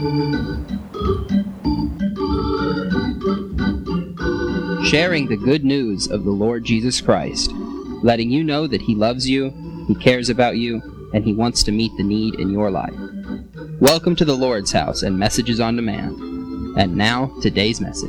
Sharing the good news of the Lord Jesus Christ, letting you know that He loves you, He cares about you, and He wants to meet the need in your life. Welcome to the Lord's House and Messages on Demand. And now, today's message.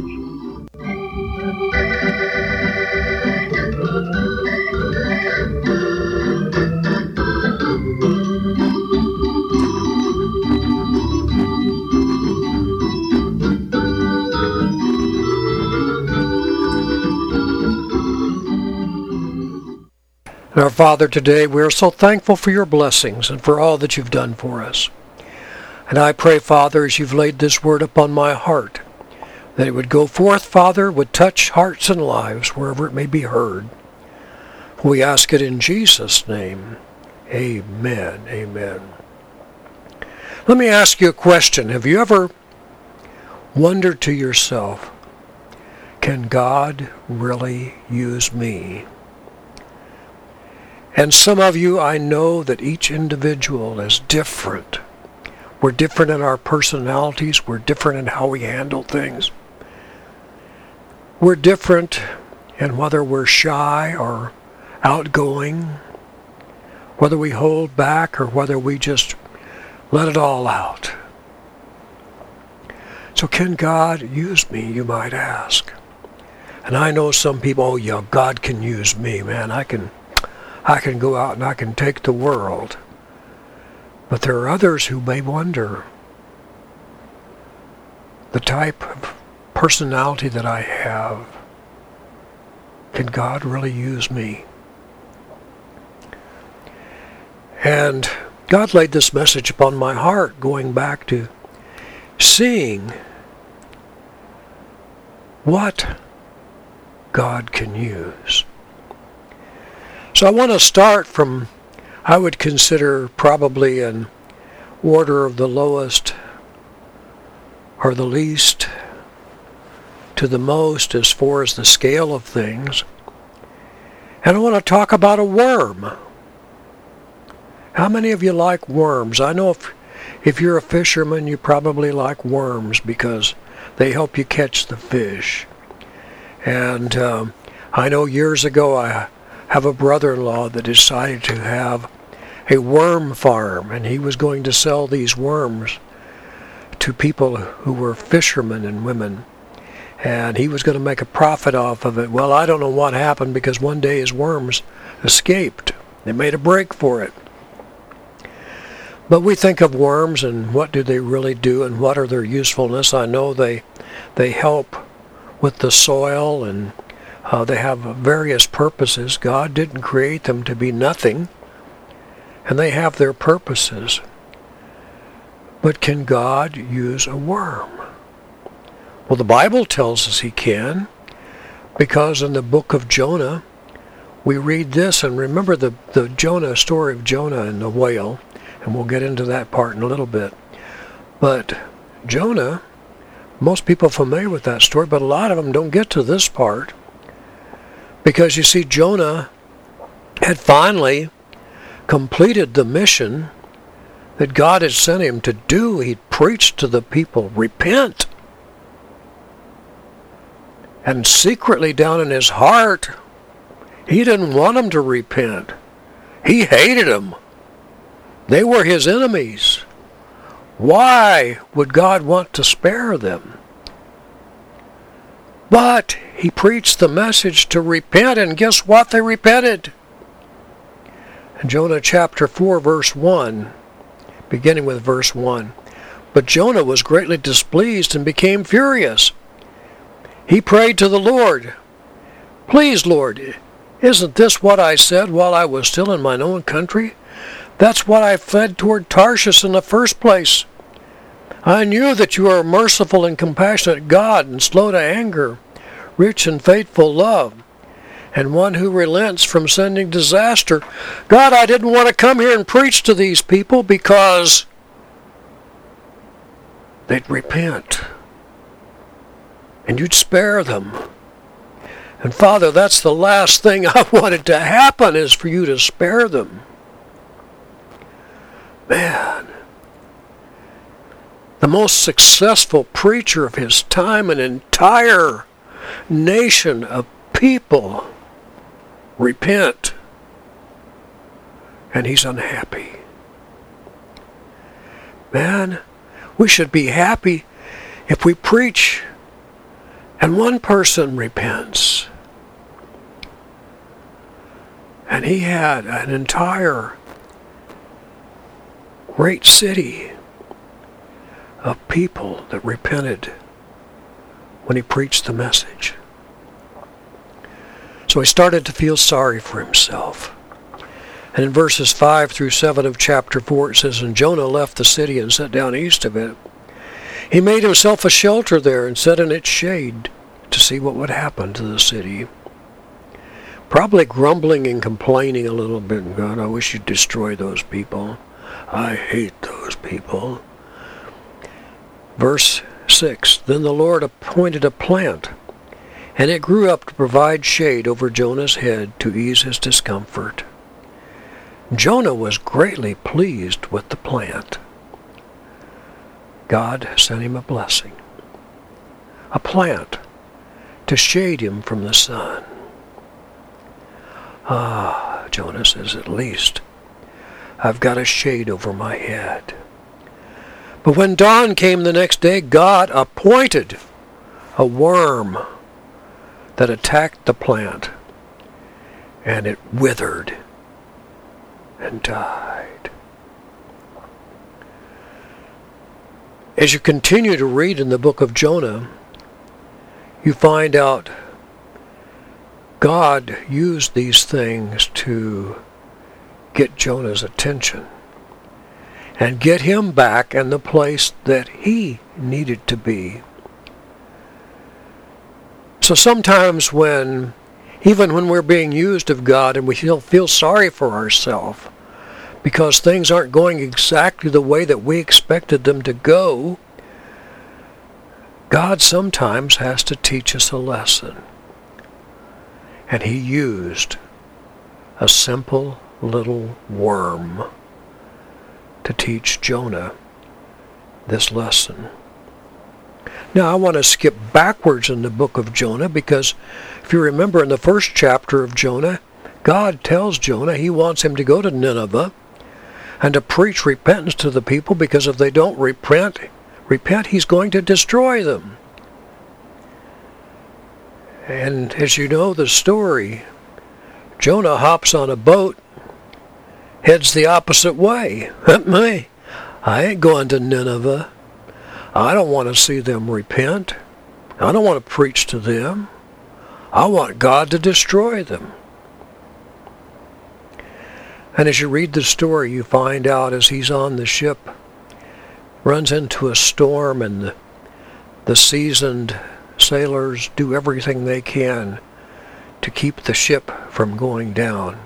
Our Father, today we are so thankful for your blessings and for all that you've done for us. And I pray, Father, as you've laid this word upon my heart, that it would go forth, Father, would touch hearts and lives wherever it may be heard. We ask it in Jesus' name. Amen. Amen. Let me ask you a question. Have you ever wondered to yourself, can God really use me? And some of you, I know that each individual is different. We're different in our personalities. We're different in how we handle things. We're different in whether we're shy or outgoing, whether we hold back or whether we just let it all out. So can God use me, you might ask? And I know some people, oh yeah, God can use me, man. I can go out and I can take the world. But there are others who may wonder, the type of personality that I have, can God really use me? And God laid this message upon my heart, going back to seeing what God can use. So I want to start from, I would consider probably an order of the lowest or the least to the most as far as the scale of things. And I want to talk about a worm. How many of you like worms? I know if you're a fisherman, you probably like worms because they help you catch the fish. And I know years ago I have a brother-in-law that decided to have a worm farm, and he was going to sell these worms to people who were fishermen and women, and he was going to make a profit off of it. Well, I don't know what happened, because one day his worms escaped. They made a break for it. But we think of worms and what do they really do and what are their usefulness. I know they help with the soil, and they have various purposes. God didn't create them to be nothing, and they have their purposes. But can God use a worm? Well, the Bible tells us He can, because in the book of Jonah, we read this, and remember the Jonah story of Jonah and the whale, and we'll get into that part in a little bit. But Jonah, most people are familiar with that story, but a lot of them don't get to this part. Because you see, Jonah had finally completed the mission that God had sent him to do. He'd preached to the people, repent. And secretly down in his heart, he didn't want them to repent. He hated them. They were his enemies. Why would God want to spare them? But he preached the message to repent, and guess what? They repented. In Jonah chapter 4, verse 1, beginning with verse 1, but Jonah was greatly displeased and became furious. He prayed to the Lord, please, Lord, isn't this what I said while I was still in mine own country? That's what I fled toward Tarshish in the first place. I knew that you are a merciful and compassionate God and slow to anger, rich in faithful love, and one who relents from sending disaster. God, I didn't want to come here and preach to these people because they'd repent and you'd spare them. And Father, that's the last thing I wanted to happen, is for you to spare them. Man. the most successful preacher of his time, an entire nation of people repent, and he's unhappy. Man, we should be happy if we preach and one person repents. And he had an entire great city of people that repented when he preached the message. So he started to feel sorry for himself. And in verses 5 through 7 of chapter 4 it says, "And Jonah left the city and sat down east of it. He made himself a shelter there and sat in its shade to see what would happen to the city." Probably grumbling and complaining a little bit. "God, I wish you'd destroy those people. I hate those people." Verse 6, "Then the Lord appointed a plant, and it grew up to provide shade over Jonah's head to ease his discomfort. Jonah was greatly pleased with the plant. God sent him a blessing, a plant to shade him from the sun. Jonah says, at least I've got a shade over my head. But when dawn came the next day, God appointed a worm that attacked the plant, and it withered and died. As you continue to read in the book of Jonah, you find out God used these things to get Jonah's attention and get him back in the place that he needed to be. So sometimes even when we're being used of God and we feel sorry for ourselves because things aren't going exactly the way that we expected them to go, God sometimes has to teach us a lesson. And he used a simple little worm to teach Jonah this lesson. Now I want to skip backwards in the book of Jonah, because if you remember in the first chapter of Jonah, God tells Jonah he wants him to go to Nineveh and to preach repentance to the people, because if they don't repent, he's going to destroy them. And as you know the story, Jonah hops on a boat, heads the opposite way. I ain't going to Nineveh. I don't want to see them repent. I don't want to preach to them. I want God to destroy them. And as you read the story, you find out as he's on the ship, runs into a storm, and the seasoned sailors do everything they can to keep the ship from going down.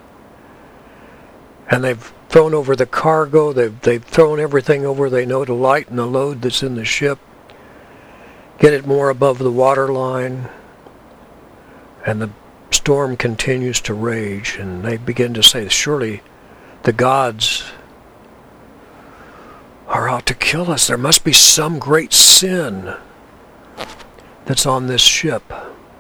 And they've thrown over the cargo, they've thrown everything over they know to lighten the load that's in the ship, get it more above the water line, and the storm continues to rage, and they begin to say, surely the gods are out to kill us. There must be some great sin that's on this ship.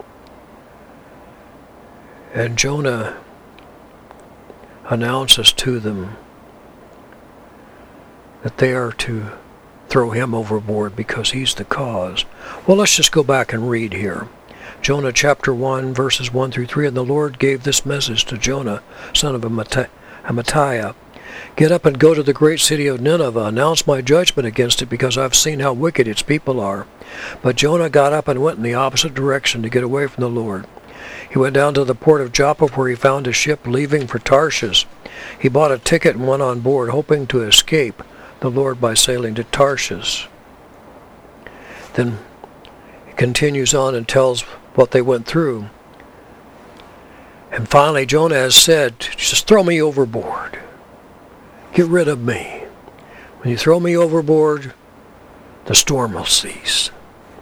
And Jonah announces to them that they are to throw him overboard because he's the cause. Well, let's just go back and read here. Jonah chapter 1, verses 1 through 3, "And the Lord gave this message to Jonah, son of Amittai. Get up and go to the great city of Nineveh. Announce my judgment against it, because I've seen how wicked its people are." But Jonah got up and went in the opposite direction to get away from the Lord. He went down to the port of Joppa, where he found a ship leaving for Tarshish. He bought a ticket and went on board, hoping to escape the Lord by sailing to Tarshish. Then he continues on and tells what they went through. And finally Jonah has said, just throw me overboard. Get rid of me. When you throw me overboard, the storm will cease.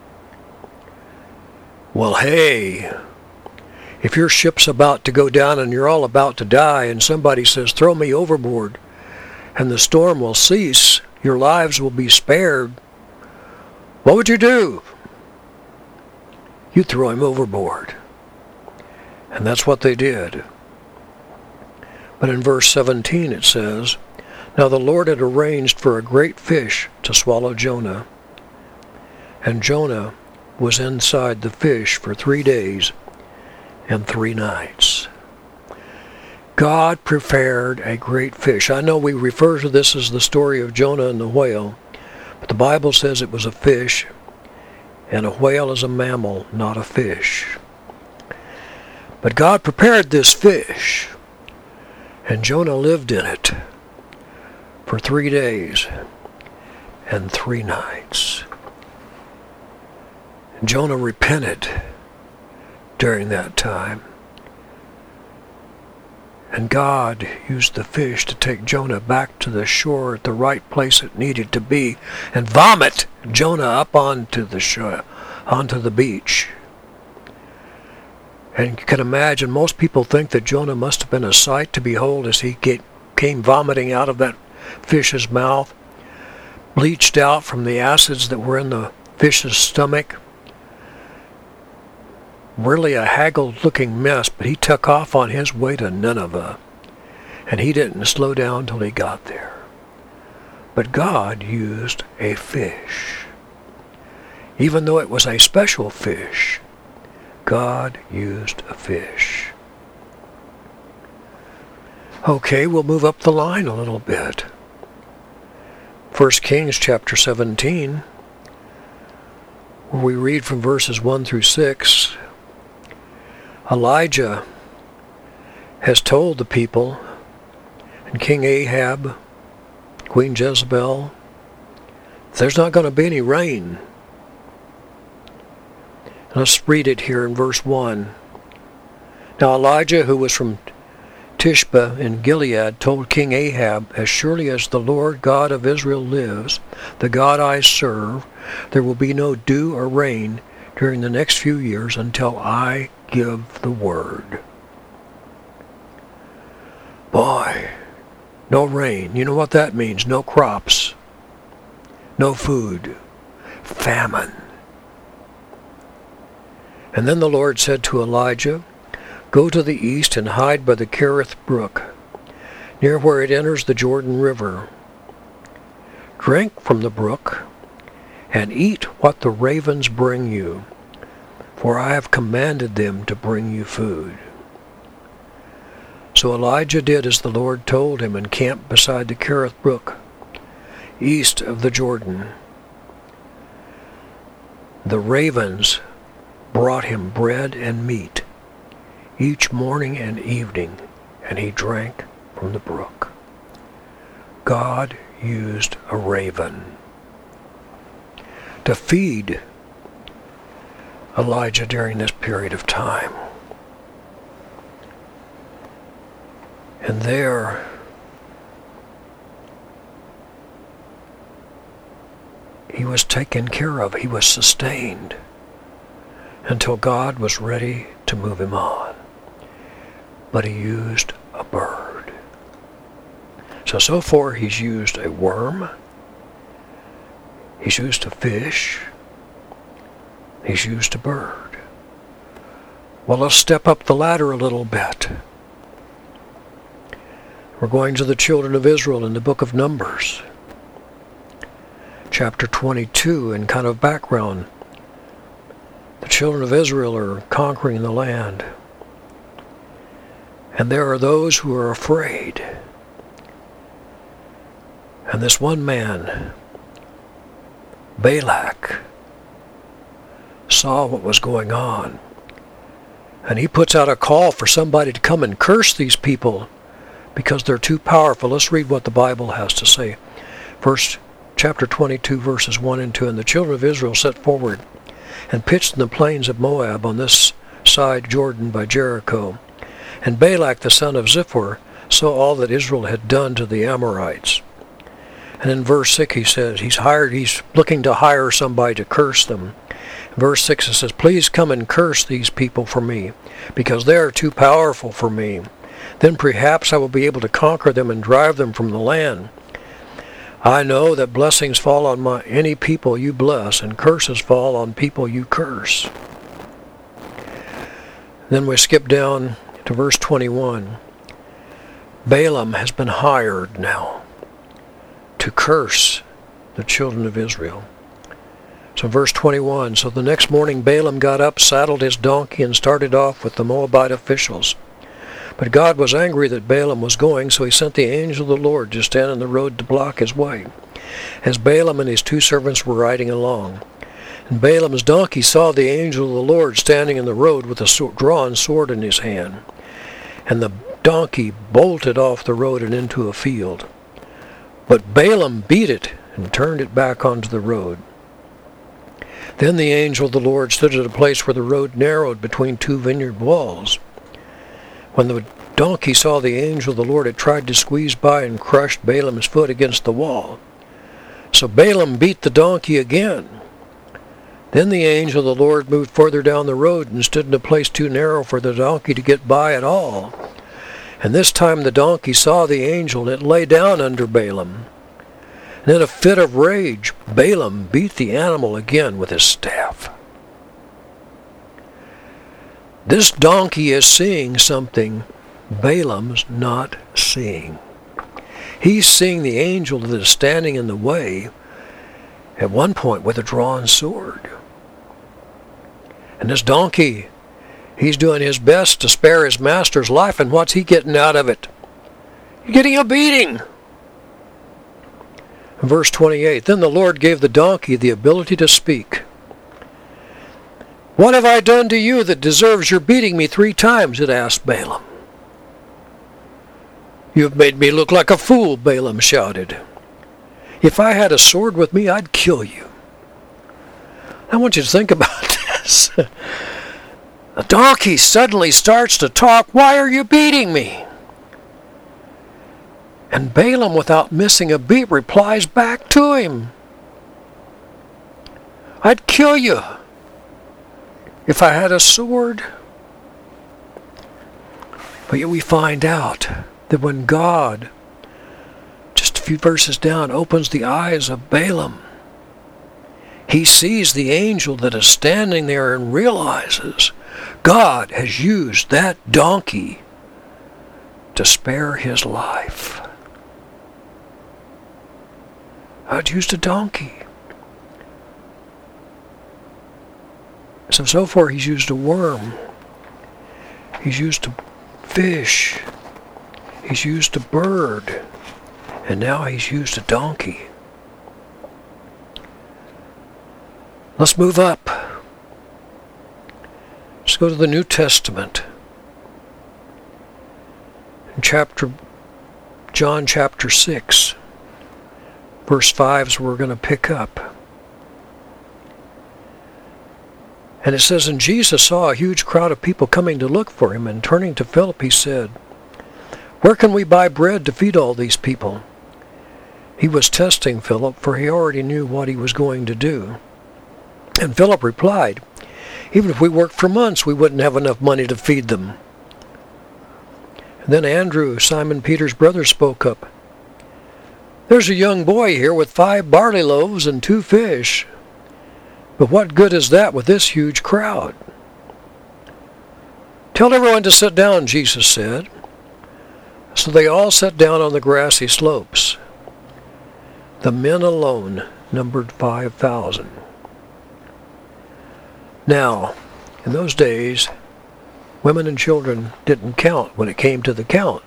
Well, hey, if your ship's about to go down and you're all about to die, and somebody says, throw me overboard, and the storm will cease, your lives will be spared, what would you do? You'd throw him overboard. And that's what they did. But in verse 17 it says, "Now the Lord had arranged for a great fish to swallow Jonah. And Jonah was inside the fish for 3 days and 3 nights." God prepared a great fish. I know we refer to this as the story of Jonah and the whale, but the Bible says it was a fish, and a whale is a mammal, not a fish. But God prepared this fish, and Jonah lived in it for 3 days and 3 nights. And Jonah repented during that time. And God used the fish to take Jonah back to the shore at the right place it needed to be and vomit Jonah up onto the shore, onto the beach. And you can imagine, most people think that Jonah must have been a sight to behold as he came vomiting out of that fish's mouth, bleached out from the acids that were in the fish's stomach. Really a haggled-looking mess, but he took off on his way to Nineveh, and he didn't slow down till he got there. But God used a fish. Even though it was a special fish, God used a fish. Okay, we'll move up the line a little bit. 1 Kings chapter 17, where we read from verses 1 through 6, Elijah has told the people, and King Ahab, Queen Jezebel, there's not going to be any rain. Let's read it here in verse 1. Now Elijah, who was from Tishbe in Gilead, told King Ahab, "As surely as the Lord God of Israel lives, the God I serve, there will be no dew or rain during the next few years until I give the word." Boy, no rain. You know what that means? No crops, no food, famine. And then the Lord said to Elijah, "Go to the east and hide by the Kerith brook, near where it enters the Jordan River. Drink from the brook and eat what the ravens bring you, for I have commanded them to bring you food." So Elijah did as the Lord told him and camped beside the Kerith brook, east of the Jordan. The ravens brought him bread and meat each morning and evening, and he drank from the brook. God used a raven to feed Elijah during this period of time. And there, he was taken care of, he was sustained, until God was ready to move him on. But he used a bird. So far he's used a worm, he's used a fish, he's used a bird. Well, let's step up the ladder a little bit. We're going to the children of Israel in the book of Numbers, chapter 22, and kind of background. The children of Israel are conquering the land. And there are those who are afraid. And this one man, Balak, saw what was going on. And he puts out a call for somebody to come and curse these people because they're too powerful. Let's read what the Bible has to say. First, chapter 22, verses 1 and 2. And the children of Israel set forward and pitched in the plains of Moab on this side Jordan by Jericho. And Balak the son of Ziphor saw all that Israel had done to the Amorites. And in verse 6 he says he's looking to hire somebody to curse them. In verse 6 it says, "Please come and curse these people for me, because they are too powerful for me. Then perhaps I will be able to conquer them and drive them from the land." I know that blessings fall on any people you bless, and curses fall on people you curse. Then we skip down to verse 21. Balaam has been hired now to curse the children of Israel. So verse 21, so the next morning Balaam got up, saddled his donkey, and started off with the Moabite officials. But God was angry that Balaam was going, so he sent the angel of the Lord to stand in the road to block his way, as Balaam and his 2 servants were riding along. And Balaam's donkey saw the angel of the Lord standing in the road with a drawn sword in his hand. And the donkey bolted off the road and into a field. But Balaam beat it and turned it back onto the road. Then the angel of the Lord stood at a place where the road narrowed between 2 vineyard walls. When the donkey saw the angel of the Lord, it tried to squeeze by and crushed Balaam's foot against the wall. So Balaam beat the donkey again. Then the angel of the Lord moved further down the road and stood in a place too narrow for the donkey to get by at all. And this time the donkey saw the angel, and it lay down under Balaam. And in a fit of rage, Balaam beat the animal again with his staff. This donkey is seeing something Balaam's not seeing. He's seeing the angel that is standing in the way, at one point with a drawn sword. And this donkey, he's doing his best to spare his master's life, and what's he getting out of it? He's getting a beating. Verse 28, then the Lord gave the donkey the ability to speak. What have I done to you that deserves your beating me 3 times? It asked Balaam. You have made me look like a fool, Balaam shouted. If I had a sword with me, I'd kill you. I want you to think about this. The donkey suddenly starts to talk. Why are you beating me? And Balaam, without missing a beat, replies back to him. I'd kill you if I had a sword. But yet we find out that when God, just a few verses down, opens the eyes of Balaam, he sees the angel that is standing there and realizes God has used that donkey to spare his life. God used a donkey. So far he's used a worm. He's used a fish. He's used a bird. And now he's used a donkey. Let's move up. Let's go to the New Testament. In John chapter 6. Verse 5 is where we're going to pick up. And it says, and Jesus saw a huge crowd of people coming to look for him, and turning to Philip, he said, where can we buy bread to feed all these people? He was testing Philip, for he already knew what he was going to do. And Philip replied, even if we worked for months, we wouldn't have enough money to feed them. And then Andrew, Simon Peter's brother, spoke up. There's a young boy here with 5 barley loaves and 2 fish. But what good is that with this huge crowd? Tell everyone to sit down, Jesus said. So they all sat down on the grassy slopes. The men alone numbered 5,000. Now, in those days, women and children didn't count when it came to the count.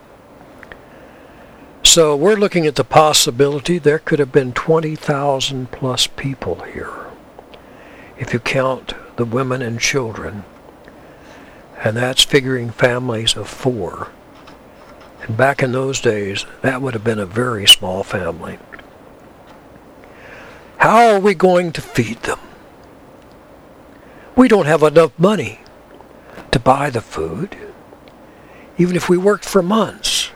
So we're looking at the possibility there could have been 20,000 plus people here, if you count the women and children. And that's figuring families of 4. And back in those days, that would have been a very small family. How are we going to feed them? We don't have enough money to buy the food, even if we worked for months.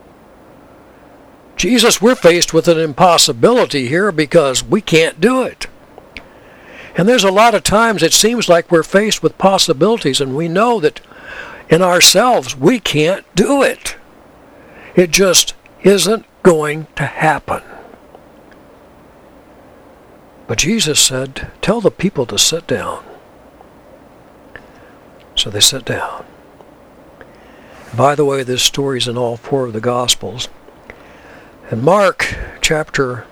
Jesus, we're faced with an impossibility here because we can't do it. And there's a lot of times it seems like we're faced with possibilities and we know that in ourselves we can't do it. It just isn't going to happen. But Jesus said, tell the people to sit down. So they sat down. By the way, this story's in all 4 of the Gospels. In Mark chapter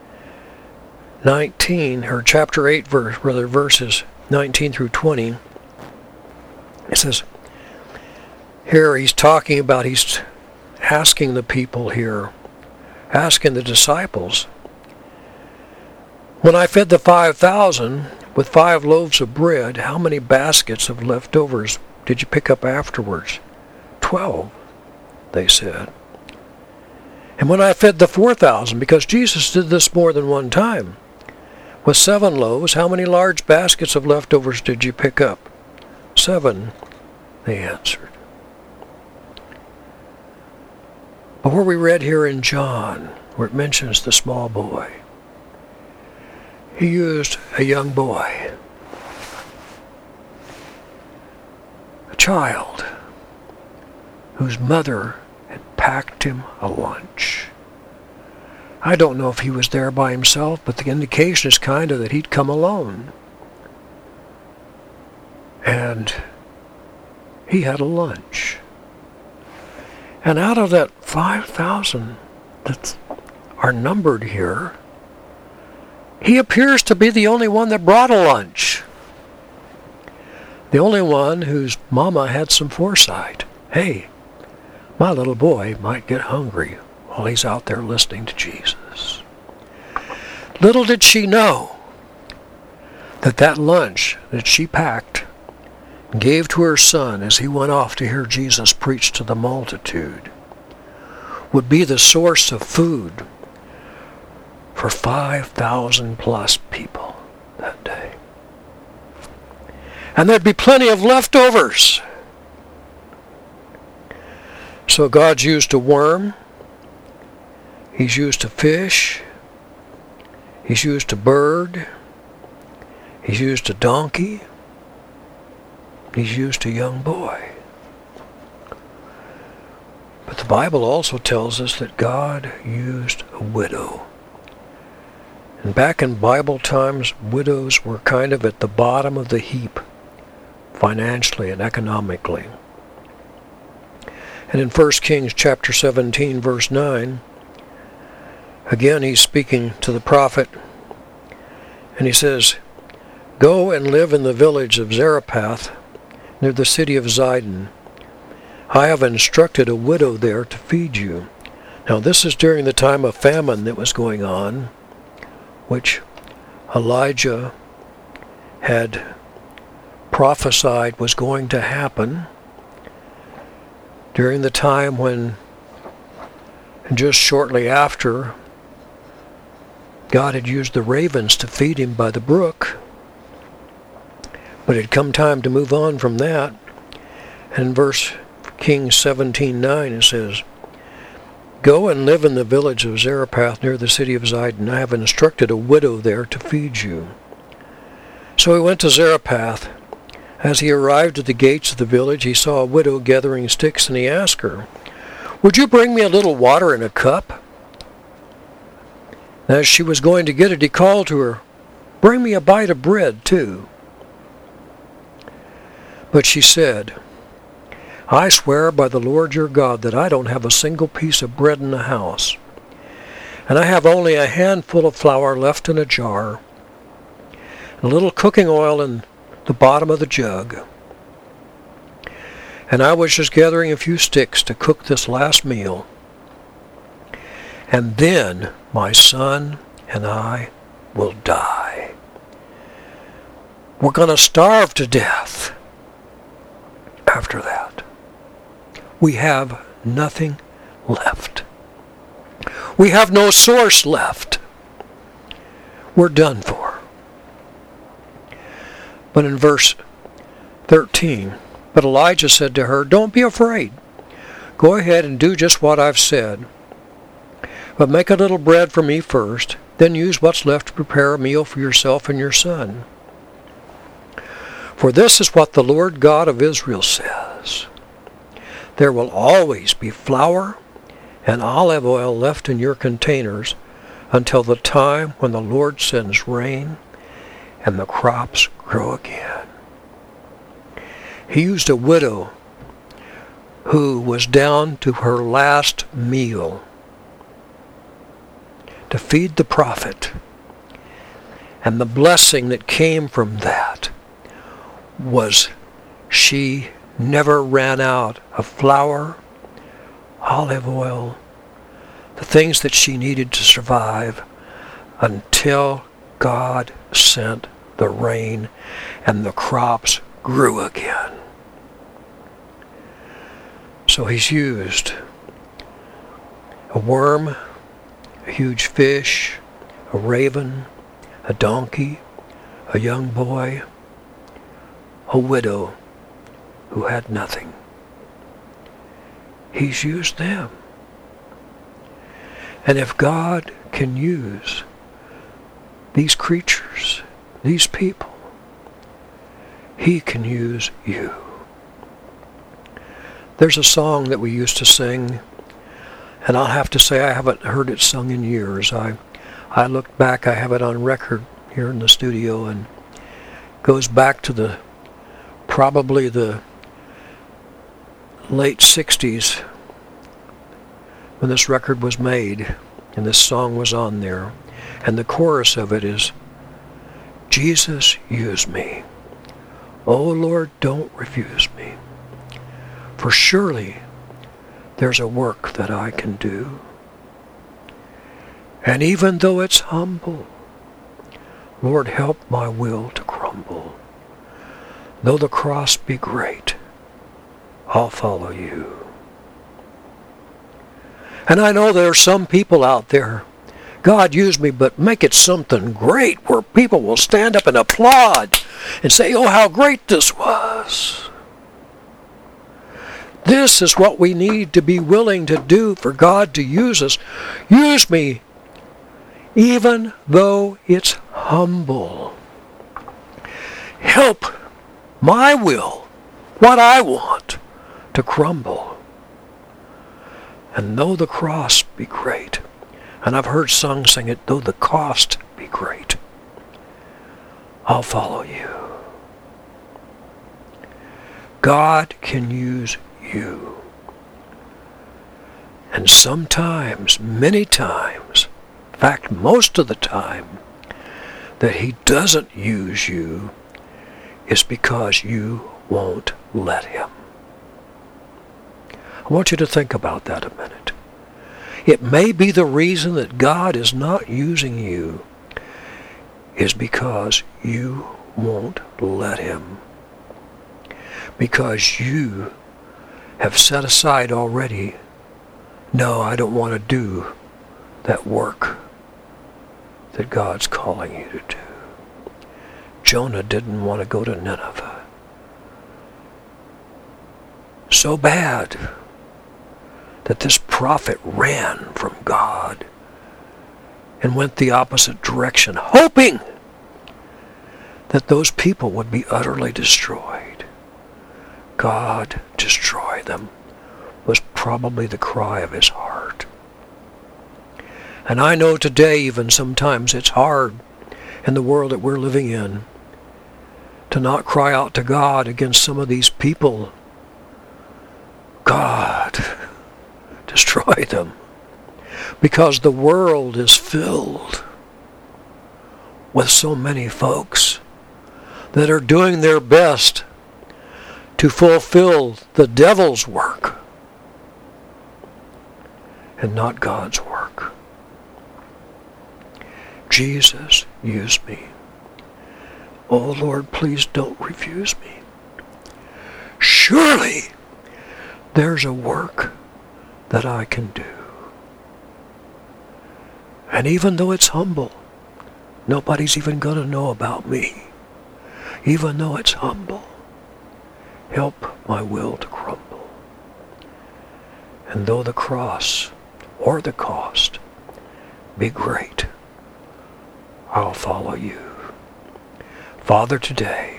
19, or chapter 8, verses 19 through 20, it says, here he's talking about, he's asking the people here, asking the disciples, when I fed the 5,000 with 5 loaves of bread, how many baskets of leftovers did you pick up afterwards? 12, they said. And when I fed the 4,000, because Jesus did this more than one time, with 7 loaves, how many large baskets of leftovers did you pick up? 7, they answered. But where we read here in John, where it mentions the small boy, he used a young boy, a child, whose mother had packed him a lunch. I don't know if he was there by himself, but the indication is kind of that he'd come alone. And he had a lunch. And out of that 5,000 that are numbered here, he appears to be the only one that brought a lunch. The only one whose mama had some foresight. Hey, my little boy might get hungry while he's out there listening to Jesus. Little did she know that that lunch that she packed and gave to her son as he went off to hear Jesus preach to the multitude would be the source of food for 5,000 plus people that day. And there'd be plenty of leftovers. So God's used a worm, he's used a fish, he's used a bird, he's used a donkey, he's used a young boy. But the Bible also tells us that God used a widow. And back in Bible times, widows were kind of at the bottom of the heap, financially and economically. And in 1 Kings chapter 17, verse 9, again he's speaking to the prophet, and he says, go and live in the village of Zarephath, near the city of Zidon. I have instructed a widow there to feed you. Now this is during the time of famine that was going on, which Elijah had prophesied was going to happen during the time when, and just shortly after, God had used the ravens to feed him by the brook. But it had come time to move on from that. And in verse Kings 17:9 it says, go and live in the village of Zarephath near the city of Zidon. I have instructed a widow there to feed you. So he went to Zarephath. As he arrived at the gates of the village, he saw a widow gathering sticks, and he asked her, would you bring me a little water in a cup? As she was going to get it, he called to her, bring me a bite of bread too. But she said, I swear by the Lord your God that I don't have a single piece of bread in the house, and I have only a handful of flour left in a jar, and a little cooking oil in the bottom of the jug. And I was just gathering a few sticks to cook this last meal, and then my son and I will die. We're going to starve to death after that. We have nothing left. We have no source left. We're done for. But in verse 13, but Elijah said to her, don't be afraid. Go ahead and do just what I've said. But make a little bread for me first, then use what's left to prepare a meal for yourself and your son. For this is what the Lord God of Israel says. There will always be flour and olive oil left in your containers, until the time when the Lord sends rain and the crops grow again. He used a widow who was down to her last meal to feed the prophet. And the blessing that came from that was she never ran out of flour, olive oil, the things that she needed to survive until God sent the rain and the crops grew again. So he's used a worm, a huge fish, a raven, a donkey, a young boy, a widow who had nothing. He's used them. And if God can use these creatures, these people, He can use you. There's a song that we used to sing, and I'll have to say I haven't heard it sung in years. I looked back, I have it on record here in the studio, and goes back to probably the late 60s when this record was made and this song was on there. And the chorus of it is, Jesus, use me. Oh Lord, don't refuse me. For surely there's a work that I can do. And even though it's humble, Lord, help my will to crumble. Though the cross be great, I'll follow you. And I know there are some people out there, God, use me, but make it something great where people will stand up and applaud and say, oh, how great this was. This is what we need to be willing to do for God to use us. Use me, even though it's humble. Help my will, what I want, to crumble. And though the cross be great, and I've heard songs sing it, though the cost be great, I'll follow you. God can use you. And sometimes, many times, in fact, most of the time, that He doesn't use you is because you won't let Him. I want you to think about that a minute. It may be the reason that God is not using you is because you won't let Him. Because you have set aside already, no, I don't want to do that work that God's calling you to do. Jonah didn't want to go to Nineveh. So bad that this prophet ran from God and went the opposite direction, hoping that those people would be utterly destroyed. God, destroy them, was probably the cry of his heart. And I know today even sometimes it's hard in the world that we're living in to not cry out to God against some of these people. God, destroy them. Because the world is filled with so many folks that are doing their best to fulfill the devil's work and not God's work. Jesus, use me. Oh Lord, please don't refuse me. Surely there's a work that I can do. And even though it's humble, nobody's even going to know about me. Even though it's humble, help my will to crumble. And though the cross or the cost be great, I'll follow you. Father, today,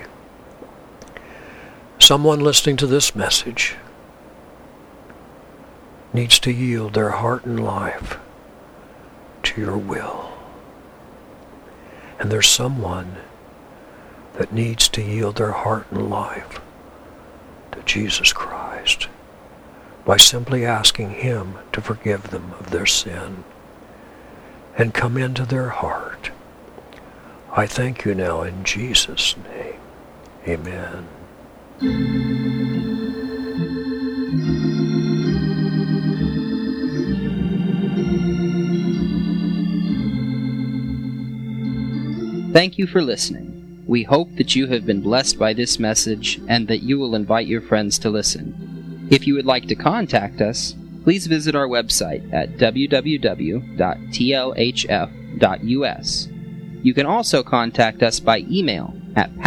someone listening to this message needs to yield their heart and life to to your will. And there's someone that needs to yield their heart and life to Jesus Christ by simply asking Him to forgive them of their sin and come into their heart. I thank you now in Jesus' name. Amen. Thank you for listening. We hope that you have been blessed by this message and that you will invite your friends to listen. If you would like to contact us, please visit our website at www.tlhf.us. You can also contact us by email at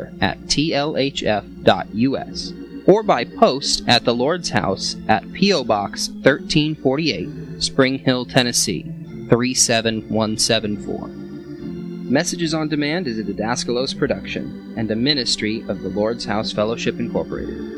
pastor@tlhf.us or by post at the Lord's House at P.O. Box 1348, Spring Hill, Tennessee 37174. Messages on Demand is a Didaskalos production and a ministry of the Lord's House Fellowship Incorporated.